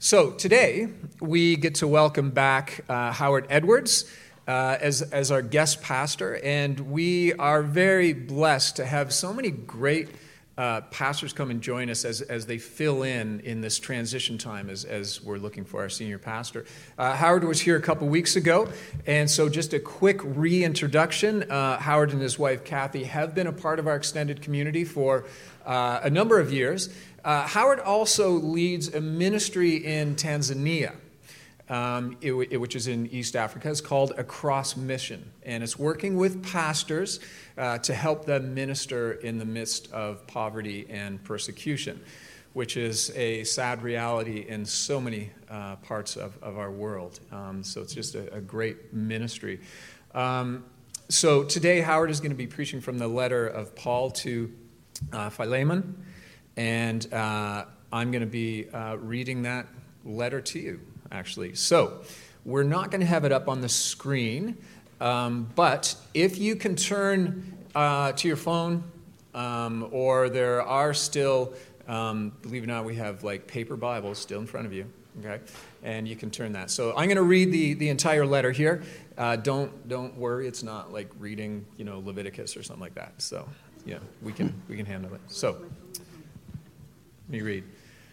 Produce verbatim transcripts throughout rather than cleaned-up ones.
So today we get to welcome back uh, Howard Edwards uh, as, as our guest pastor, and we are very blessed to have so many great uh, pastors come and join us as, as they fill in in this transition time as, as we're looking for our senior pastor. Uh, Howard was here a couple weeks ago, and so just a quick reintroduction. Uh, Howard and his wife Kathy have been a part of our extended community for uh, a number of years. Uh, Howard also leads a ministry in Tanzania, um, it, it, which is in East Africa. It's called Across Mission, and it's working with pastors uh, to help them minister in the midst of poverty and persecution, which is a sad reality in so many uh, parts of, of our world. Um, so it's just a, a great ministry. Um, so today Howard is going to be preaching from the letter of Paul to uh, Philemon. And uh, I'm going to be uh, reading that letter to you, actually. So we're not going to have it up on the screen, um, but if you can turn uh, to your phone, um, or there are still, um, believe it or not, we have like paper Bibles still in front of you, okay? And you can turn that. So I'm going to read the, the entire letter here. Uh, don't don't worry, it's not like reading, you know, Leviticus or something like that. So yeah, we can we can handle it. So. Let me read.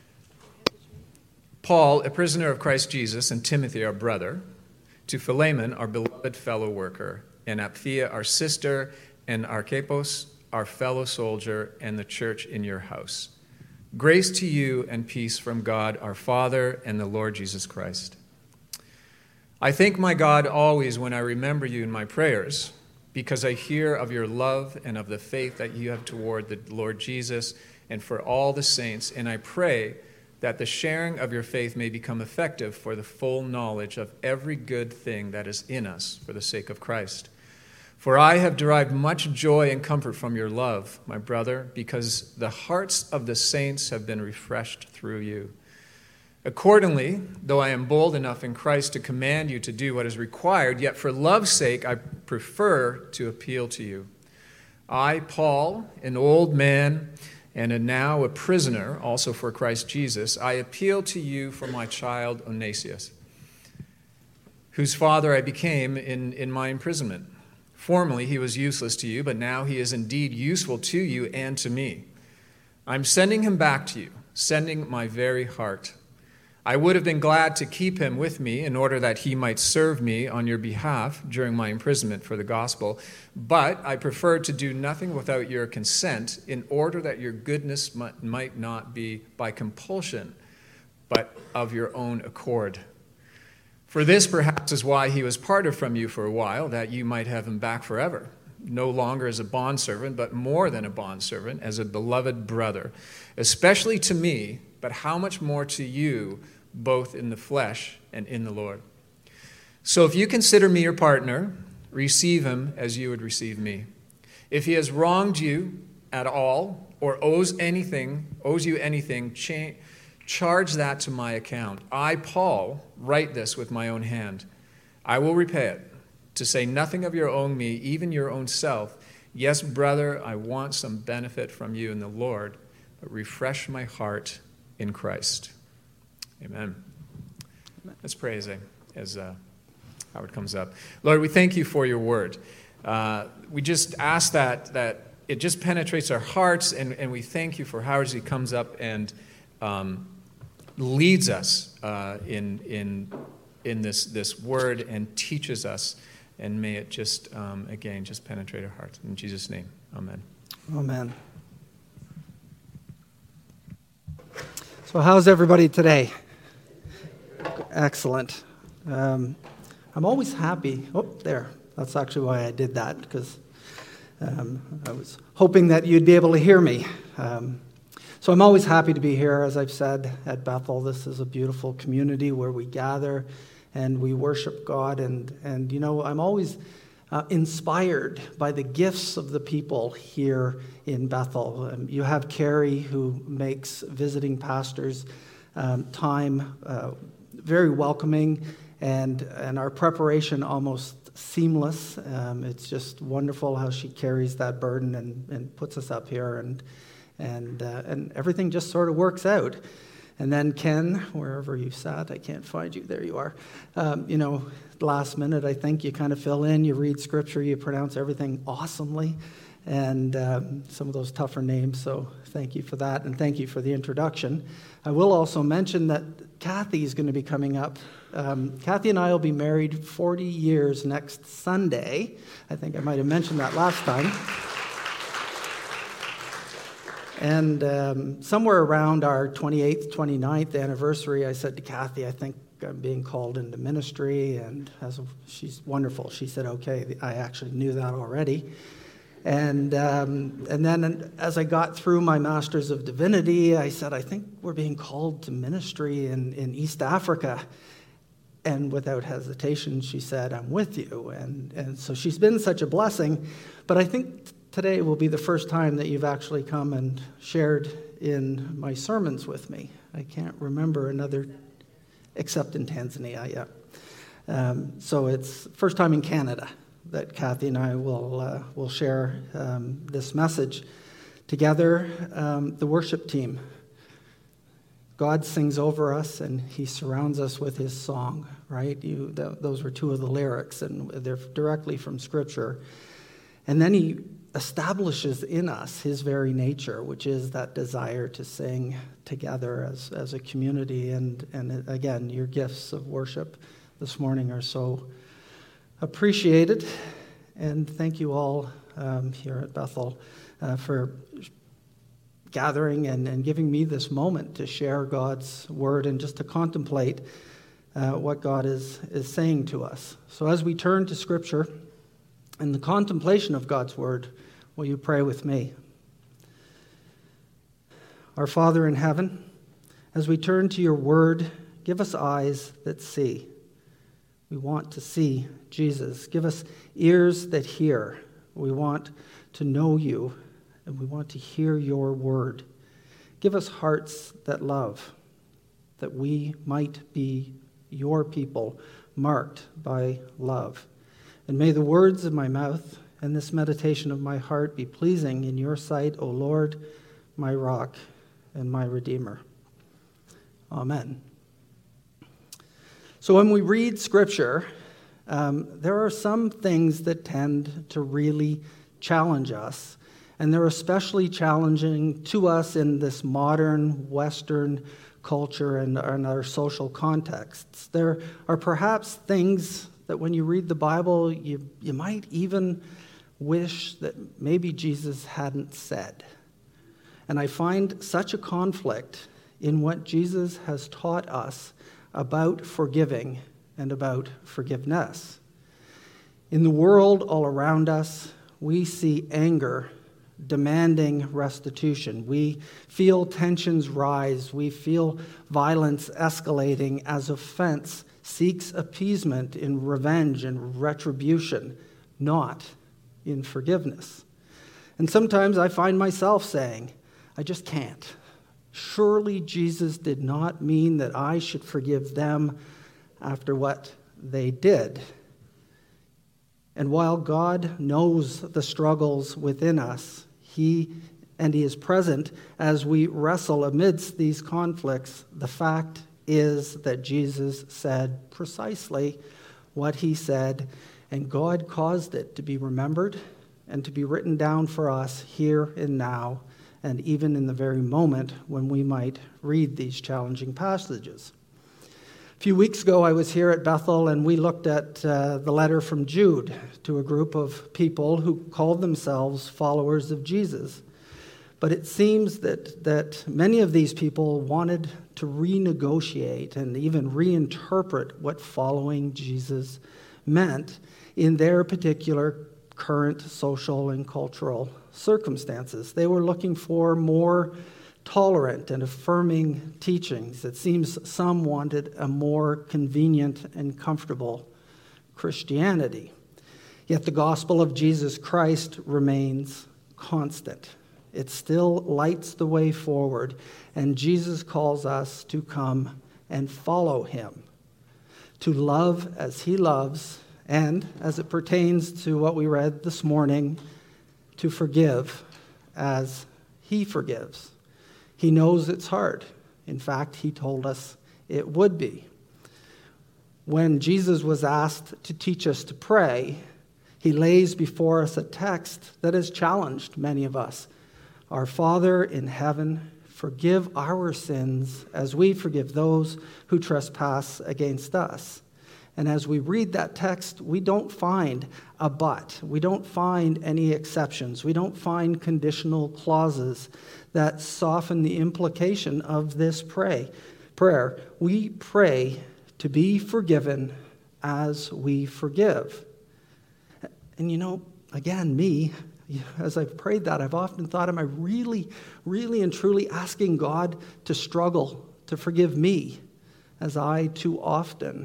Paul, a prisoner of Christ Jesus, and Timothy, our brother, to Philemon, our beloved fellow worker, and Apphia, our sister, and Archippus, our fellow soldier, and the church in your house. Grace to you and peace from God, our Father, and the Lord Jesus Christ. I thank my God always when I remember you in my prayers, because I hear of your love and of the faith that you have toward the Lord Jesus and for all the saints, and I pray that the sharing of your faith may become effective for the full knowledge of every good thing that is in us for the sake of Christ. For I have derived much joy and comfort from your love, my brother, because the hearts of the saints have been refreshed through you. Accordingly, though I am bold enough in Christ to command you to do what is required, yet for love's sake I prefer to appeal to you. I, Paul, an old man, and now a prisoner, also for Christ Jesus, I appeal to you for my child Onesius, whose father I became in, in my imprisonment. Formerly he was useless to you, but now he is indeed useful to you and to me. I'm sending him back to you, sending my very heart. I would have been glad to keep him with me in order that he might serve me on your behalf during my imprisonment for the gospel, but I prefer to do nothing without your consent in order that your goodness might not be by compulsion, but of your own accord. For this perhaps is why he was parted from you for a while, that you might have him back forever, no longer as a bondservant, but more than a bondservant, as a beloved brother, especially to me, but how much more to you, both in the flesh and in the Lord. So if you consider me your partner, receive him as you would receive me. If he has wronged you at all, or owes anything, owes you anything, cha- charge that to my account. I, Paul, write this with my own hand. I will repay it, to say nothing of your own me, even your own self. Yes, brother, I want some benefit from you in the Lord, but refresh my heart in Christ. Amen. Let's pray as, I, as uh, Howard comes up. Lord, we thank you for your word. Uh, we just ask that that it just penetrates our hearts, and, and we thank you for Howard as he comes up and um, leads us uh, in in in this this word and teaches us, and may it just um, again just penetrate our hearts. In Jesus' name, amen. Amen. So how's everybody today? Excellent. Um, I'm always happy. Oh, there. That's actually why I did that, because um, I was hoping that you'd be able to hear me. Um, so I'm always happy to be here, as I've said, at Bethel. This is a beautiful community where we gather and we worship God. And, and you know, I'm always uh, inspired by the gifts of the people here in Bethel. Um, you have Carrie, who makes visiting pastors um, time uh, very welcoming, and and our preparation almost seamless. Um, it's just wonderful how she carries that burden and, and puts us up here, and and uh, and everything just sort of works out. And then Ken, wherever you sat, I can't find you. There you are. Um, you know, last minute, I think you kind of fill in, you read scripture, you pronounce everything awesomely, and um, some of those tougher names. So thank you for that, and thank you for the introduction. I will also mention that Kathy is going to be coming up. Um, Kathy and I will be married forty years next Sunday. I think I might have mentioned that last time. And um, somewhere around our twenty-eighth, twenty-ninth anniversary, I said to Kathy, I think I'm being called into ministry, and as a, she's wonderful. She said, okay, I actually knew that already. And um, and then as I got through my Master's of Divinity, I said, I think we're being called to ministry in, in East Africa. And without hesitation, she said, I'm with you. And, and so she's been such a blessing. But I think today will be the first time that you've actually come and shared in my sermons with me. I can't remember another, except in Tanzania, yeah. Um, so it's first time in Canada that Kathy and I will uh, will share um, this message together. Um, the worship team, God sings over us and he surrounds us with his song, right? You, th- those were two of the lyrics, and they're directly from Scripture. And then he establishes in us his very nature, which is that desire to sing together as, as a community. And, and again, your gifts of worship this morning are so appreciated. And thank you all um, here at Bethel uh, for gathering and, and giving me this moment to share God's word and just to contemplate uh, what God is, is saying to us. So as we turn to Scripture, in the contemplation of God's word, will you pray with me? Our Father in heaven, as we turn to your word, give us eyes that see. We want to see Jesus. Give us ears that hear. We want to know you, and we want to hear your word. Give us hearts that love, that we might be your people, marked by love. And may the words of my mouth and this meditation of my heart be pleasing in your sight, O Lord, my rock and my redeemer. Amen. So when we read Scripture, um, there are some things that tend to really challenge us, and they're especially challenging to us in this modern Western culture and, and our social contexts. There are perhaps things that when you read the Bible, you, you might even wish that maybe Jesus hadn't said. And I find such a conflict in what Jesus has taught us about forgiving and about forgiveness. In the world all around us, we see anger demanding restitution. We feel tensions rise. We feel violence escalating as offense seeks appeasement in revenge and retribution, not in forgiveness. And sometimes I find myself saying, I just can't. Surely Jesus did not mean that I should forgive them after what they did. And while God knows the struggles within us, He and He is present as we wrestle amidst these conflicts, the fact is that Jesus said precisely what He said, and God caused it to be remembered and to be written down for us here and now, and even in the very moment when we might read these challenging passages. A few weeks ago, I was here at Bethel, and we looked at uh, the letter from Jude to a group of people who called themselves followers of Jesus. But it seems that, that many of these people wanted to renegotiate and even reinterpret what following Jesus meant in their particular current social and cultural circumstances. They were looking for more tolerant and affirming teachings. It seems some wanted a more convenient and comfortable Christianity. Yet the gospel of Jesus Christ remains constant. It still lights the way forward, and Jesus calls us to come and follow Him, to love as He loves, and, as it pertains to what we read this morning, to forgive as He forgives. He knows it's hard. In fact, he told us it would be. When Jesus was asked to teach us to pray, he lays before us a text that has challenged many of us. Our Father in heaven, forgive our sins as we forgive those who trespass against us. And as we read that text, we don't find a but. We don't find any exceptions. We don't find conditional clauses that soften the implication of this pray, prayer. We pray to be forgiven as we forgive. And you know, again, me, as I've prayed that, I've often thought, am I really, really and truly asking God to struggle to forgive me as I too often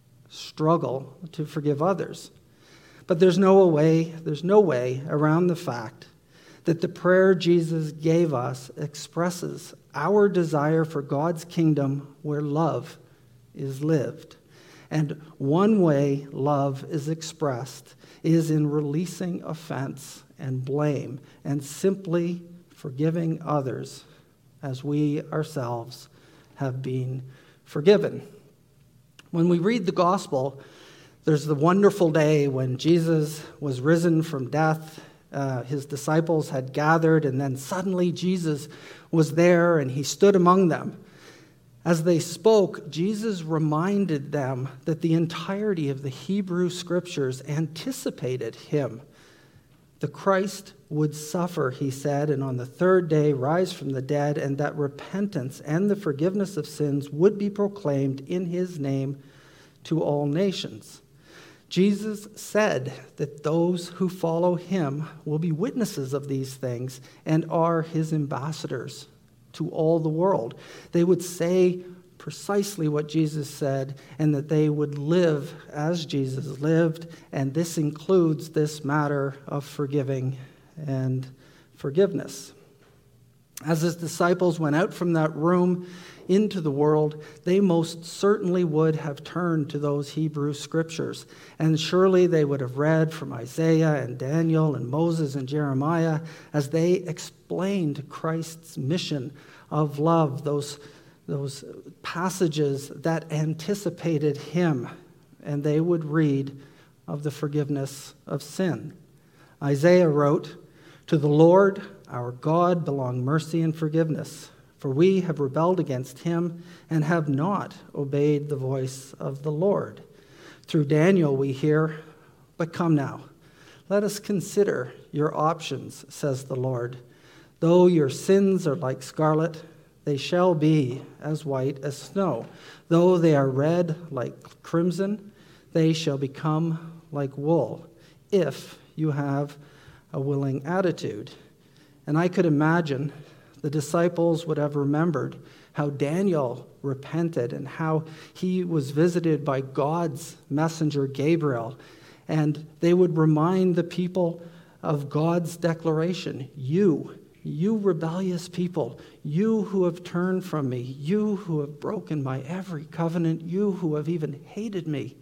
struggle to forgive others? But there's no way, there's no way around the fact that the prayer Jesus gave us expresses our desire for God's kingdom where love is lived. And one way love is expressed is in releasing offense and blame and simply forgiving others as we ourselves have been forgiven. When we read the gospel, there's the wonderful day when Jesus was risen from death. Uh, his disciples had gathered, and then suddenly Jesus was there and he stood among them. As they spoke, Jesus reminded them that the entirety of the Hebrew Scriptures anticipated him. The Christ would suffer, he said, and on the third day rise from the dead, and that repentance and the forgiveness of sins would be proclaimed in his name to all nations. Jesus said that those who follow him will be witnesses of these things and are his ambassadors to all the world. They would say precisely what Jesus said, and that they would live as Jesus lived, and this includes this matter of forgiving and forgiveness. As his disciples went out from that room into the world, they most certainly would have turned to those Hebrew Scriptures, and surely they would have read from Isaiah and Daniel and Moses and Jeremiah as they explained Christ's mission of love, those, those passages that anticipated him, and they would read of the forgiveness of sin. Isaiah wrote, "To the Lord our God belong mercy and forgiveness, for we have rebelled against him and have not obeyed the voice of the Lord." Through Daniel we hear, "But come now, let us consider your options, says the Lord. Though your sins are like scarlet, they shall be as white as snow. Though they are red like crimson, they shall become like wool, if you have a willing attitude." And I could imagine the disciples would have remembered how Daniel repented and how he was visited by God's messenger Gabriel. And they would remind the people of God's declaration, you, you rebellious people, you who have turned from me, you who have broken my every covenant, you who have even hated me,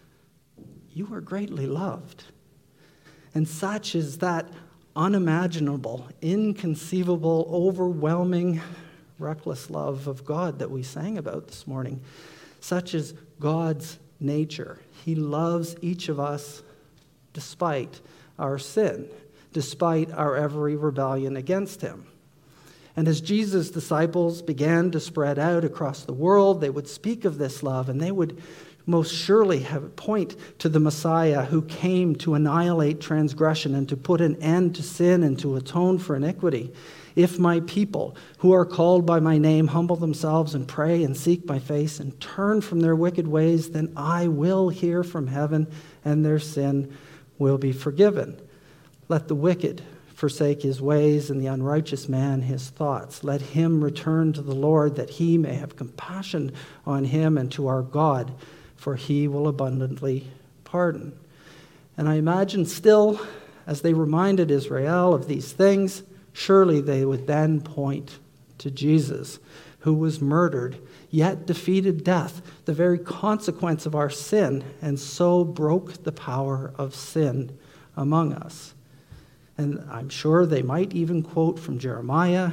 you are greatly loved. And such is that unimaginable, inconceivable, overwhelming, reckless love of God that we sang about this morning. Such is God's nature. He loves each of us despite our sin, despite our every rebellion against him. And as Jesus' disciples began to spread out across the world, they would speak of this love, and they would most surely have point to the Messiah who came to annihilate transgression and to put an end to sin and to atone for iniquity. "If my people who are called by my name humble themselves and pray and seek my face and turn from their wicked ways, then I will hear from heaven and their sin will be forgiven. Let the wicked forsake his ways and the unrighteous man his thoughts. Let him return to the Lord that he may have compassion on him, and to our God, for he will abundantly pardon." And I imagine still, as they reminded Israel of these things, surely they would then point to Jesus, who was murdered, yet defeated death, the very consequence of our sin, and so broke the power of sin among us. And I'm sure they might even quote from Jeremiah,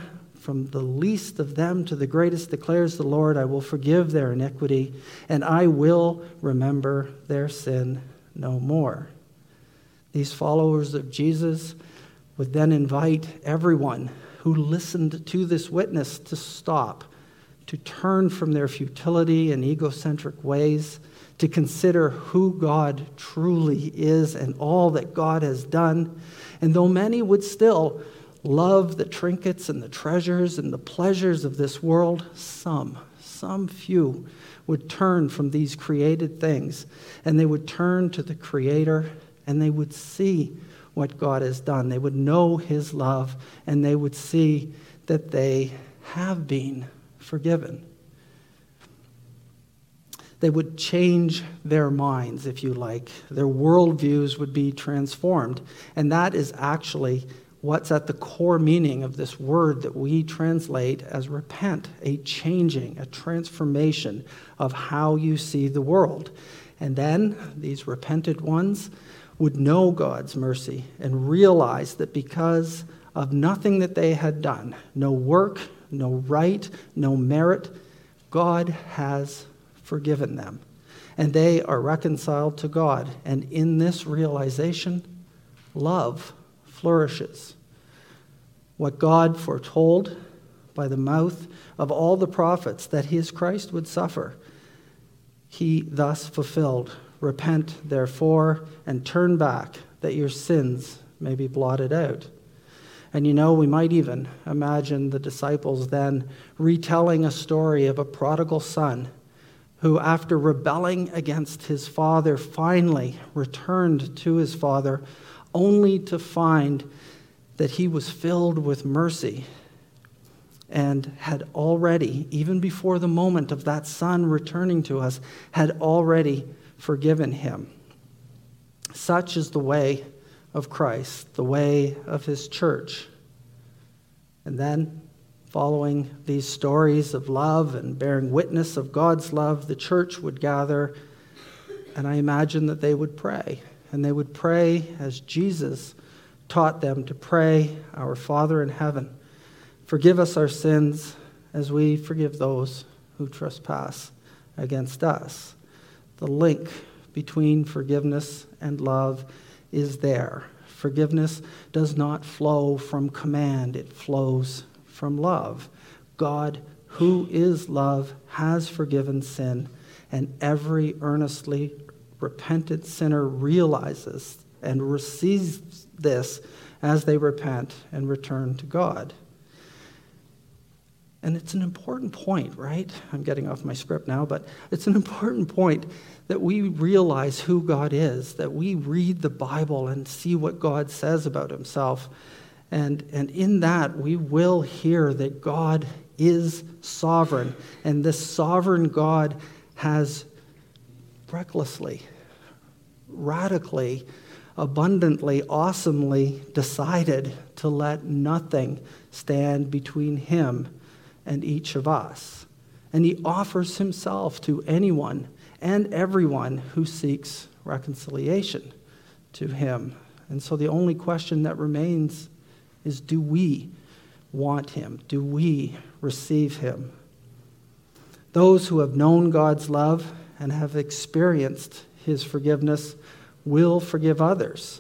from the least of them to the greatest, declares the Lord, I will forgive their iniquity, and I will remember their sin no more. These followers of Jesus would then invite everyone who listened to this witness to stop, to turn from their futility and egocentric ways, to consider who God truly is and all that God has done. And though many would still love the trinkets and the treasures and the pleasures of this world, some, some few would turn from these created things, and they would turn to the Creator, and they would see what God has done. They would know His love, and they would see that they have been forgiven. They would change their minds, if you like. Their worldviews would be transformed. And that is actually what's at the core meaning of this word that we translate as repent, a changing, a transformation of how you see the world. And then these repentant ones would know God's mercy and realize that because of nothing that they had done, no work, no right, no merit, God has forgiven them. And they are reconciled to God. And in this realization, love flourishes. What God foretold by the mouth of all the prophets that His Christ would suffer, He thus fulfilled. Repent, therefore, and turn back, that your sins may be blotted out. And you know, we might even imagine the disciples then retelling a story of a prodigal son who, after rebelling against his father, finally returned to his father, only to find that he was filled with mercy and had already, even before the moment of that son returning to us, had already forgiven him. Such is the way of Christ, the way of His church. And then, following these stories of love and bearing witness of God's love, the church would gather, and I imagine that they would pray. And they would pray as Jesus taught them to pray, Our Father in heaven, forgive us our sins as we forgive those who trespass against us. The link between forgiveness and love is there. Forgiveness does not flow from command, it flows from love. God, who is love, has forgiven sin, and every earnestly repentant sinner realizes and receives this as they repent and return to God. And it's an important point, right? I'm getting off my script now, but it's an important point that we realize who God is, that we read the Bible and see what God says about Himself. And, and in that, we will hear that God is sovereign. And this sovereign God has recklessly, radically, abundantly, awesomely decided to let nothing stand between Him and each of us. And He offers Himself to anyone and everyone who seeks reconciliation to Him. And so the only question that remains is, do we want Him? Do we receive Him? Those who have known God's love and have experienced His forgiveness will forgive others.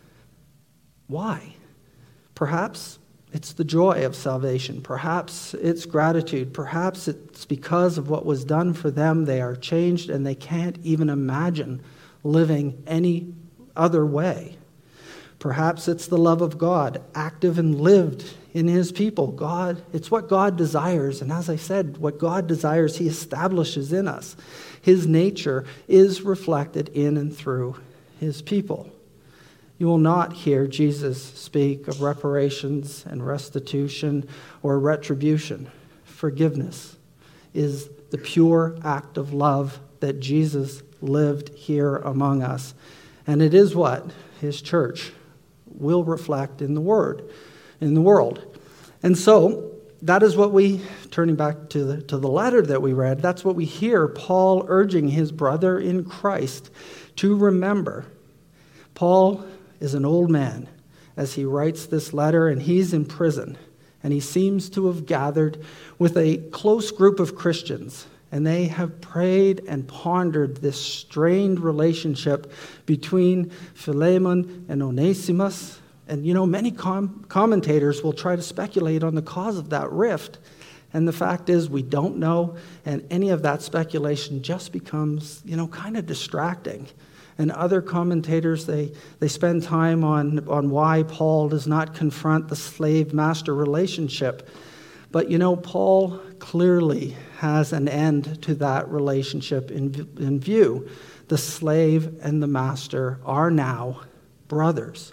Why? Perhaps it's the joy of salvation. Perhaps it's gratitude. Perhaps it's because of what was done for them. They are changed and they can't even imagine living any other way. Perhaps it's the love of God, active and lived in His people. God, it's what God desires. And as I said, what God desires, He establishes in us. His nature is reflected in and through His people. You will not hear Jesus speak of reparations and restitution or retribution. Forgiveness is the pure act of love that Jesus lived here among us. And it is what His church will reflect in the word, in the world. And so that is what we, turning back to the, to the letter that we read, that's what we hear Paul urging his brother in Christ to remember. Paul is an old man as he writes this letter, and he's in prison. and he seems to have gathered with a close group of Christians, and they have prayed and pondered this strained relationship between Philemon and Onesimus. And, you know, many com- commentators will try to speculate on the cause of that rift. And the fact is, we don't know, and any of that speculation just becomes, you know, kind of distracting. And other commentators, they, they spend time on, on why Paul does not confront the slave-master relationship. But, you know, Paul clearly has an end to that relationship in, in view. The slave and the master are now brothers.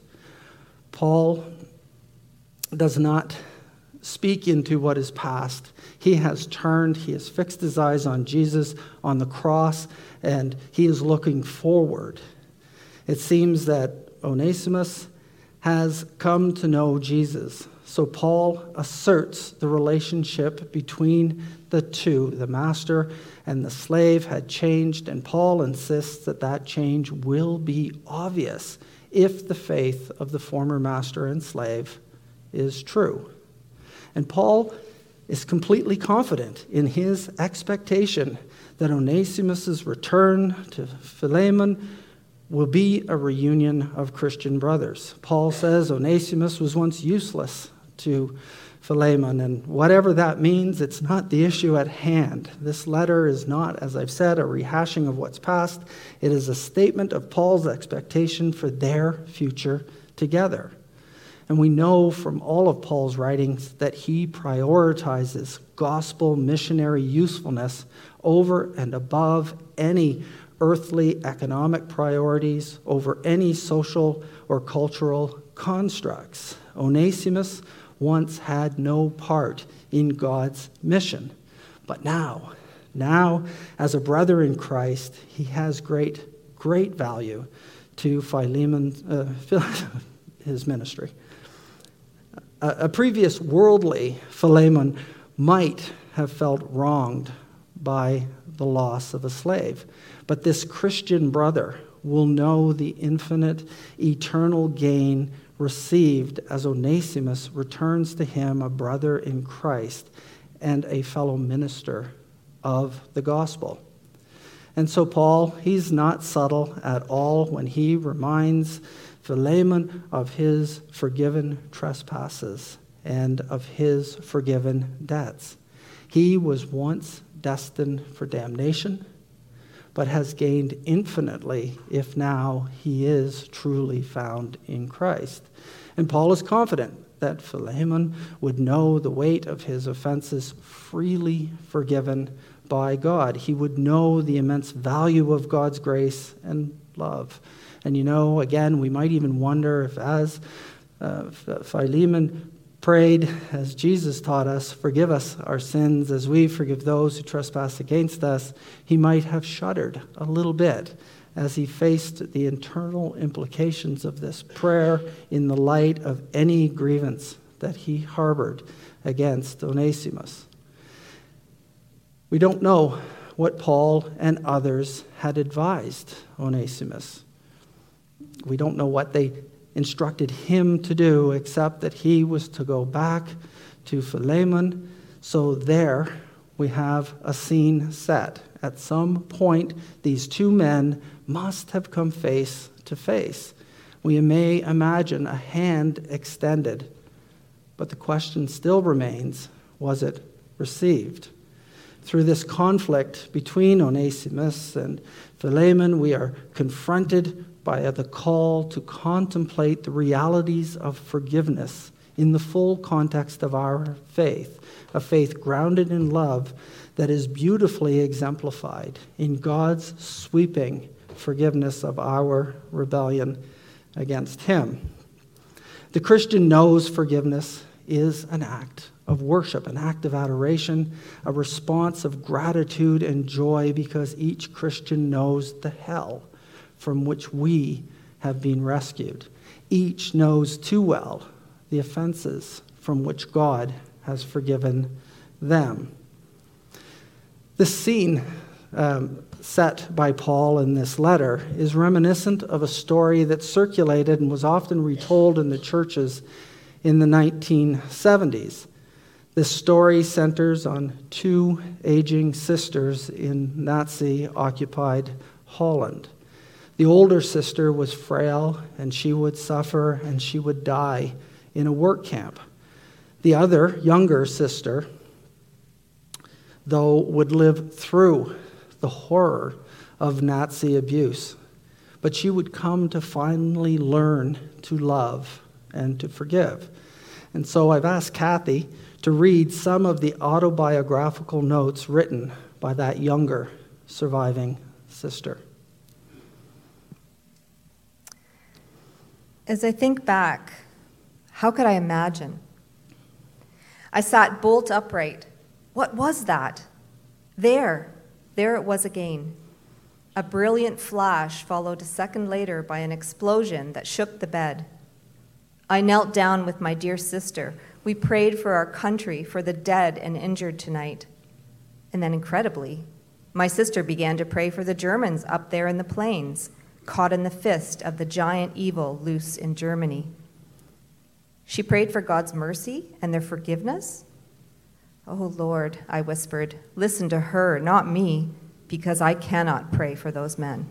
Paul does not speak into what is past. He has turned, he has fixed his eyes on Jesus, on the cross, and he is looking forward. It seems that Onesimus has come to know Jesus. So Paul asserts the relationship between the two, the master and the slave, had changed, and Paul insists that that change will be obvious if the faith of the former master and slave is true. And Paul is completely confident in his expectation that Onesimus' return to Philemon will be a reunion of Christian brothers. Paul says Onesimus was once useless to Philemon, and whatever that means, it's not the issue at hand. This letter is not, as I've said, a rehashing of what's past. It is a statement of Paul's expectation for their future together. And we know from all of Paul's writings that he prioritizes gospel missionary usefulness over and above any earthly economic priorities, over any social or cultural constructs. Onesimus once had no part in God's mission. But now, now, as a brother in Christ, he has great, great value to Philemon, uh, his ministry. A previous worldly Philemon might have felt wronged by the loss of a slave. But this Christian brother will know the infinite, eternal gain received as Onesimus returns to him a brother in Christ and a fellow minister of the gospel. And so Paul, he's not subtle at all when he reminds Philemon of his forgiven trespasses and of his forgiven debts. He was once destined for damnation, but has gained infinitely if now he is truly found in Christ. And Paul is confident that Philemon would know the weight of his offenses freely forgiven by God. He would know the immense value of God's grace and love. And you know, again, we might even wonder if as uh, Philemon prayed, as Jesus taught us, forgive us our sins as we forgive those who trespass against us, he might have shuddered a little bit as he faced the internal implications of this prayer in the light of any grievance that he harbored against Onesimus. We don't know what Paul and others had advised Onesimus. We don't know what they instructed him to do, except that he was to go back to Philemon. So there we have a scene set. At some point, these two men must have come face to face. We may imagine a hand extended, but the question still remains, was it received? Through this conflict between Onesimus and Philemon, we are confronted by the call to contemplate the realities of forgiveness in the full context of our faith, a faith grounded in love that is beautifully exemplified in God's sweeping forgiveness of our rebellion against him. The Christian knows forgiveness is an act of worship, an act of adoration, a response of gratitude and joy, because each Christian knows the hell from which we have been rescued. Each knows too well the offenses from which God has forgiven them. This scene um, set by Paul in this letter is reminiscent of a story that circulated and was often retold in the churches in the nineteen seventies. This story centers on two aging sisters in Nazi-occupied Holland. The older sister was frail, and she would suffer and she would die in a work camp. The other, younger sister, though, would live through the horror of Nazi abuse, but she would come to finally learn to love and to forgive. And so I've asked Kathy to read some of the autobiographical notes written by that younger surviving sister. As I think back, how could I imagine? I sat bolt upright. What was that? There, there it was again. A brilliant flash followed a second later by an explosion that shook the bed. I knelt down with my dear sister. We prayed for our country, for the dead and injured tonight. And then, incredibly, my sister began to pray for the Germans up there in the plains, caught in the fist of the giant evil loose in Germany. She prayed for God's mercy and their forgiveness. Oh, Lord, I whispered, listen to her, not me, because I cannot pray for those men.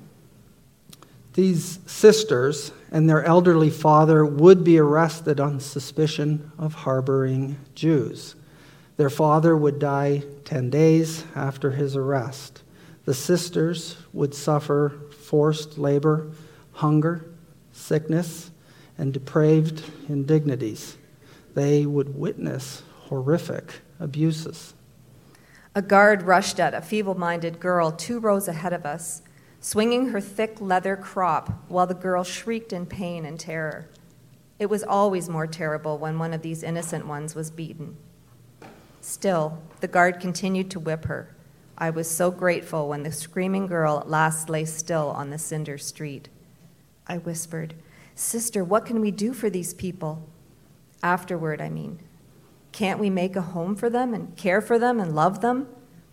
These sisters and their elderly father would be arrested on suspicion of harboring Jews. Their father would die ten days after his arrest. The sisters would suffer forced labor, hunger, sickness, and depraved indignities. They would witness horrific abuses. A guard rushed at a feeble-minded girl two rows ahead of us, swinging her thick leather crop while the girl shrieked in pain and terror. It was always more terrible when one of these innocent ones was beaten. Still, the guard continued to whip her. I was so grateful when the screaming girl at last lay still on the cinder street. I whispered, "Sister, what can we do for these people?" Afterward, I mean. Can't we make a home for them and care for them and love them?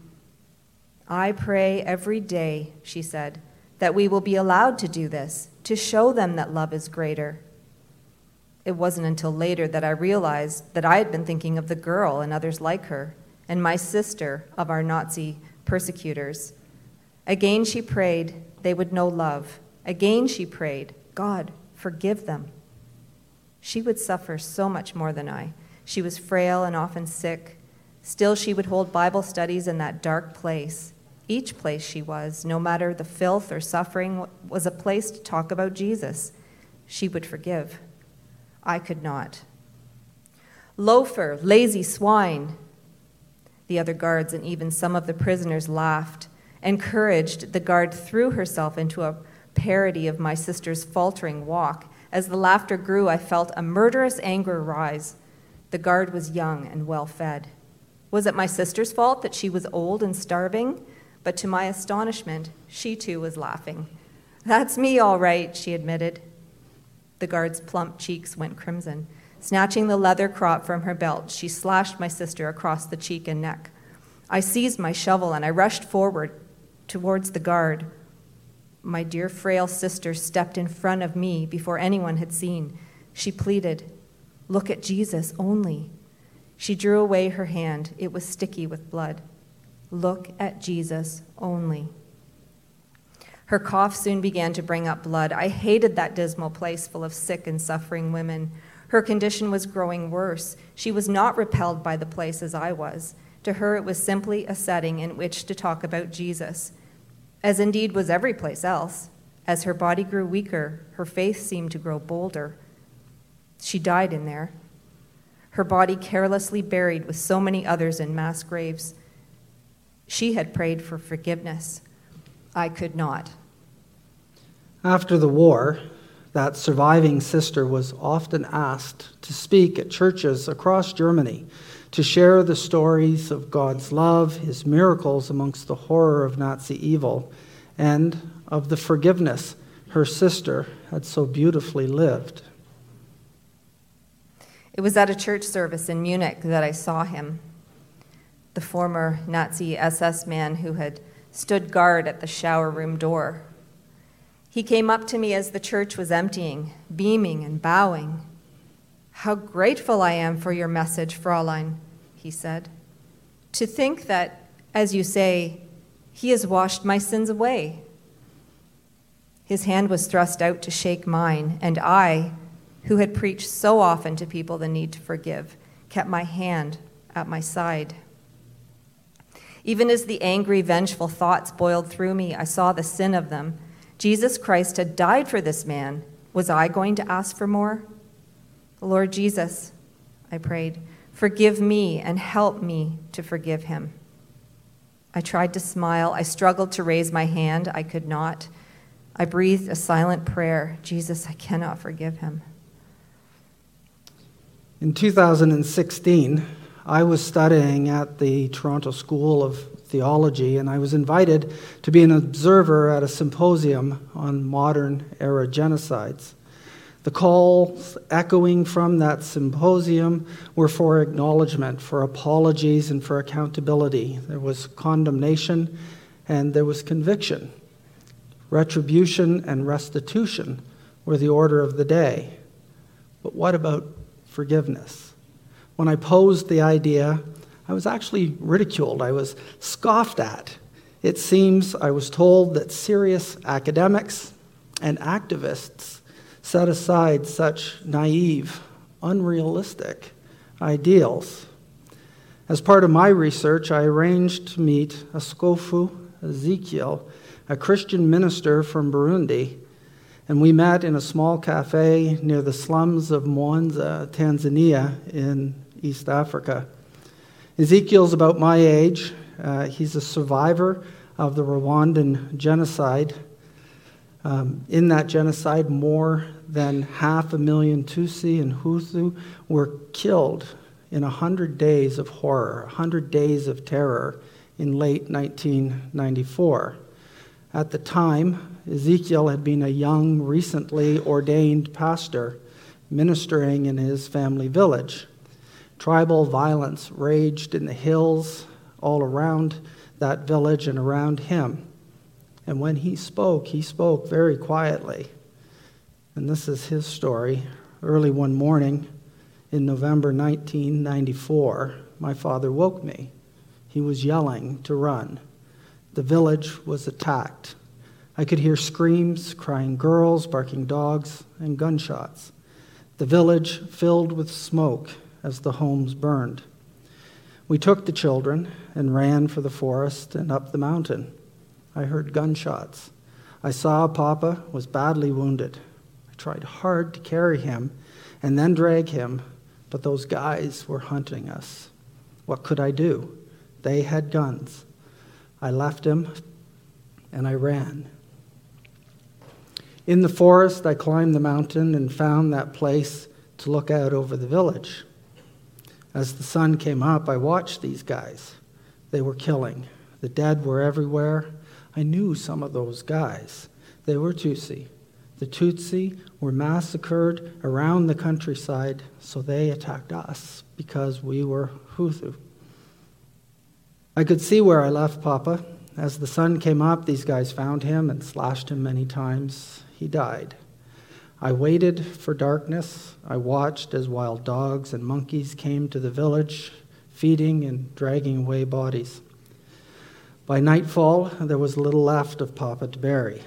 I pray every day, she said, that we will be allowed to do this, to show them that love is greater. It wasn't until later that I realized that I had been thinking of the girl and others like her, and my sister of our Nazi persecutors. Again she prayed they would know love. Again she prayed, God, forgive them. She would suffer so much more than I. She was frail and often sick. Still, she would hold Bible studies in that dark place. Each place she was, no matter the filth or suffering, was a place to talk about Jesus. She would forgive. I could not. Loafer, lazy swine. The other guards and even some of the prisoners laughed. Encouraged, the guard threw herself into a parody of my sister's faltering walk. As the laughter grew, I felt a murderous anger rise. The guard was young and well-fed. Was it my sister's fault that she was old and starving? But to my astonishment, she too was laughing. That's me, all right, she admitted. The guard's plump cheeks went crimson. Snatching the leather crop from her belt, she slashed my sister across the cheek and neck. I seized my shovel and I rushed forward towards the guard. My dear frail sister stepped in front of me before anyone had seen. She pleaded, "Look at Jesus only." She drew away her hand. It was sticky with blood. Look at Jesus only. Her cough soon began to bring up blood. I hated that dismal place full of sick and suffering women. Her condition was growing worse. She was not repelled by the place as I was. To her, it was simply a setting in which to talk about Jesus, as indeed was every place else. As her body grew weaker, her faith seemed to grow bolder. She died in there, her body carelessly buried with so many others in mass graves. She had prayed for forgiveness. I could not. After the war, that surviving sister was often asked to speak at churches across Germany to share the stories of God's love, his miracles amongst the horror of Nazi evil, and of the forgiveness her sister had so beautifully lived. It was at a church service in Munich that I saw him, the former Nazi S S man who had stood guard at the shower room door. He came up to me as the church was emptying, beaming and bowing. "How grateful I am for your message, Fräulein," he he said. To think that, as you say, he has washed my sins away. His hand was thrust out to shake mine, and I, who had preached so often to people the need to forgive, kept my hand at my side. Even as the angry, vengeful thoughts boiled through me, I saw the sin of them. Jesus Christ had died for this man. Was I going to ask for more? Lord Jesus, I prayed, forgive me and help me to forgive him. I tried to smile. I struggled to raise my hand. I could not. I breathed a silent prayer. Jesus, I cannot forgive him. In two thousand sixteen, I was studying at the Toronto School of Theology, and I was invited to be an observer at a symposium on modern-era genocides. The calls echoing from that symposium were for acknowledgement, for apologies, and for accountability. There was condemnation and there was conviction. Retribution and restitution were the order of the day. But what about forgiveness? When I posed the idea, I was actually ridiculed. I was scoffed at. It seems I was told that serious academics and activists set aside such naive, unrealistic ideals. As part of my research, I arranged to meet Askofu Ezekiel, a Christian minister from Burundi, and we met in a small cafe near the slums of Mwanza, Tanzania, in East Africa. Ezekiel's about my age. Uh, he's a survivor of the Rwandan genocide. Um, in that genocide, more than half a million Tutsi and Hutu were killed in one hundred days of horror, one hundred days of terror in late nineteen ninety-four. At the time, Ezekiel had been a young, recently ordained pastor ministering in his family village. Tribal violence raged in the hills all around that village and around him. And when he spoke, he spoke very quietly. And this is his story. Early one morning in November nineteen ninety-four, my father woke me. He was yelling to run. The village was attacked. I could hear screams, crying girls, barking dogs, and gunshots. The village filled with smoke as the homes burned. We took the children and ran for the forest and up the mountain. I heard gunshots. I saw Papa was badly wounded. I tried hard to carry him and then drag him, but those guys were hunting us. What could I do? They had guns. I left him and I ran. In the forest, I climbed the mountain and found that place to look out over the village. As the sun came up, I watched these guys. They were killing. The dead were everywhere. I knew some of those guys. They were Tutsi. The Tutsi were massacred around the countryside, so they attacked us because we were Hutu. I could see where I left Papa. As the sun came up, these guys found him and slashed him many times. He died. I waited for darkness. I watched as wild dogs and monkeys came to the village, feeding and dragging away bodies. By nightfall, there was little left of Papa to bury.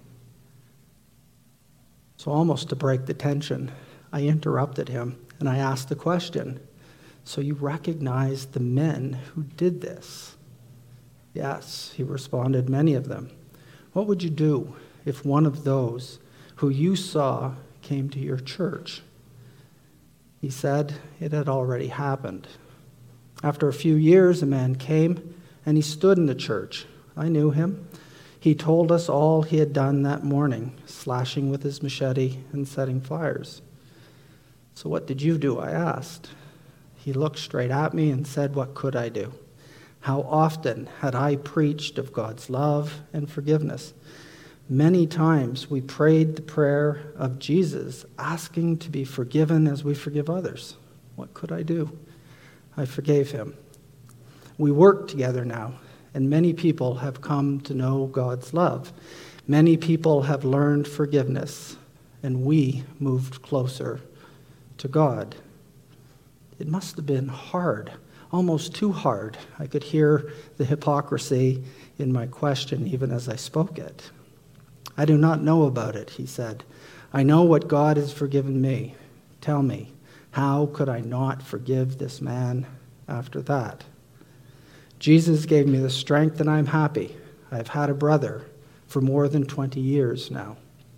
So almost to break the tension, I interrupted him and I asked the question, "So you recognize the men who did this?" "Yes," he responded, "many of them." "What would you do if one of those who you saw came to your church?" He said it had already happened. After a few years, a man came and he stood in the church. I knew him. He told us all he had done that morning, slashing with his machete and setting fires. "So what did you do?" I asked. He looked straight at me and said, "What could I do?" How often had I preached of God's love and forgiveness? Many times we prayed the prayer of Jesus, asking to be forgiven as we forgive others. What could I do? I forgave him. We work together now, and many people have come to know God's love. Many people have learned forgiveness, and we moved closer to God. It must have been hard almost too hard. I could hear the hypocrisy in my question even as I spoke it. I do not know about it, he said. I know what God has forgiven me. Tell me, how could I not forgive this man after that? Jesus gave me the strength, and I'm happy. I've had a brother for more than twenty years now.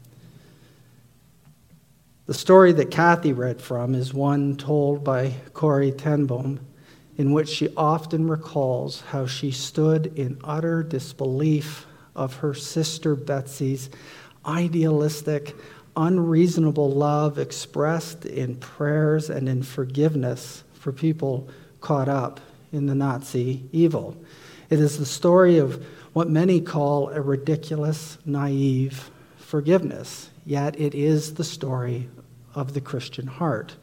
The story that Kathy read from is one told by Corrie ten Boom, in which she often recalls how she stood in utter disbelief of her sister Betsy's idealistic, unreasonable love expressed in prayers and in forgiveness for people caught up in the Nazi evil. It is the story of what many call a ridiculous, naive forgiveness, yet it is the story of the Christian heart.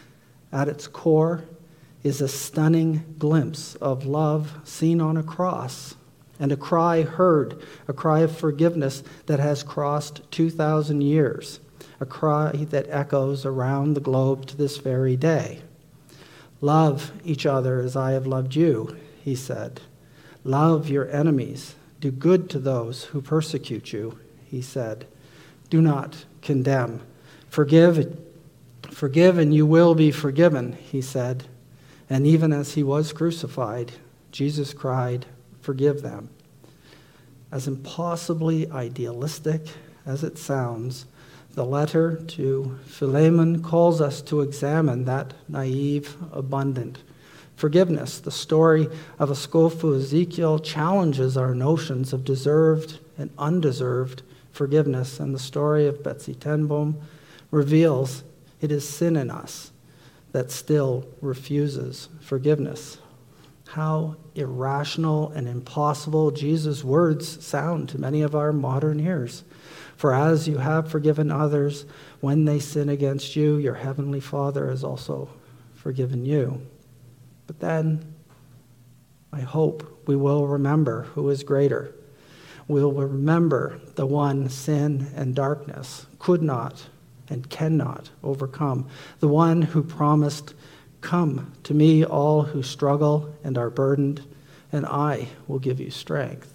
At its core is a stunning glimpse of love seen on a cross, and a cry heard, a cry of forgiveness that has crossed two thousand years, a cry that echoes around the globe to this very day. Love each other as I have loved you, he said. Love your enemies. Do good to those who persecute you, he said. Do not condemn. Forgive, forgive and you will be forgiven, he said. And even as he was crucified, Jesus cried, forgive them. As impossibly idealistic as it sounds, the letter to Philemon calls us to examine that naive, abundant forgiveness. The story of Ascofu Ezekiel challenges our notions of deserved and undeserved forgiveness, and the story of Betsy ten Boom reveals it is sin in us that still refuses forgiveness. How irrational and impossible Jesus' words sound to many of our modern ears. For as you have forgiven others when they sin against you, your heavenly Father has also forgiven you. But then, I hope we will remember who is greater. We will remember the one sin and darkness could not and cannot overcome. The one who promised, come to me all who struggle and are burdened, and I will give you strength.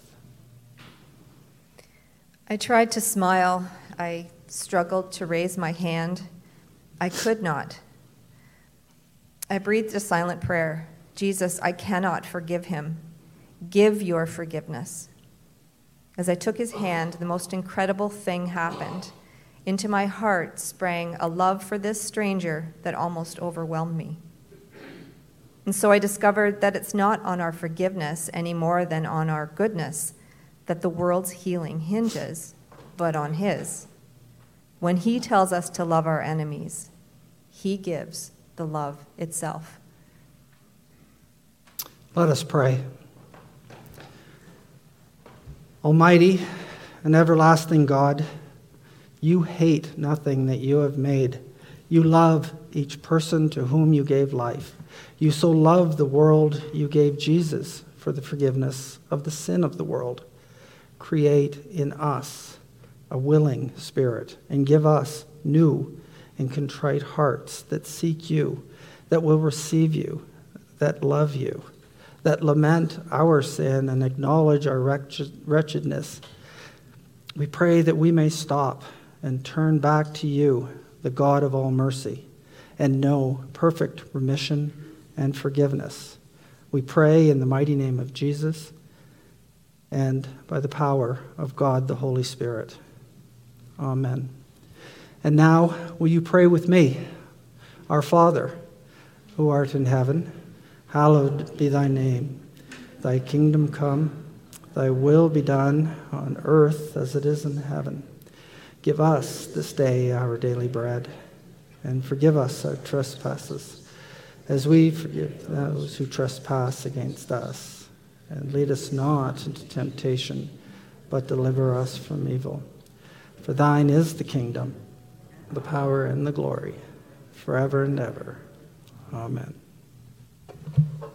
I tried to smile. I struggled to raise my hand. I could not. I breathed a silent prayer. Jesus, I cannot forgive him. Give your forgiveness. As I took his hand, the most incredible thing happened. Into my heart sprang a love for this stranger that almost overwhelmed me. And so I discovered that it's not on our forgiveness any more than on our goodness that the world's healing hinges, but on his. When he tells us to love our enemies, he gives the love itself. Let us pray. Almighty and everlasting God, you hate nothing that you have made. You love each person to whom you gave life. You so loved the world, you gave Jesus for the forgiveness of the sin of the world. Create in us a willing spirit and give us new and contrite hearts that seek you, that will receive you, that love you, that lament our sin and acknowledge our wretchedness. We pray that we may stop and turn back to you, the God of all mercy, and know perfect remission and forgiveness. We pray in the mighty name of Jesus and by the power of God the Holy Spirit. Amen. And now, will you pray with me? Our Father, who art in heaven, hallowed be thy name. Thy kingdom come, thy will be done on earth as it is in heaven. Give us this day our daily bread, and forgive us our trespasses, as we forgive those who trespass against us. And lead us not into temptation, but deliver us from evil. For thine is the kingdom, the power, and the glory, forever and ever. Amen.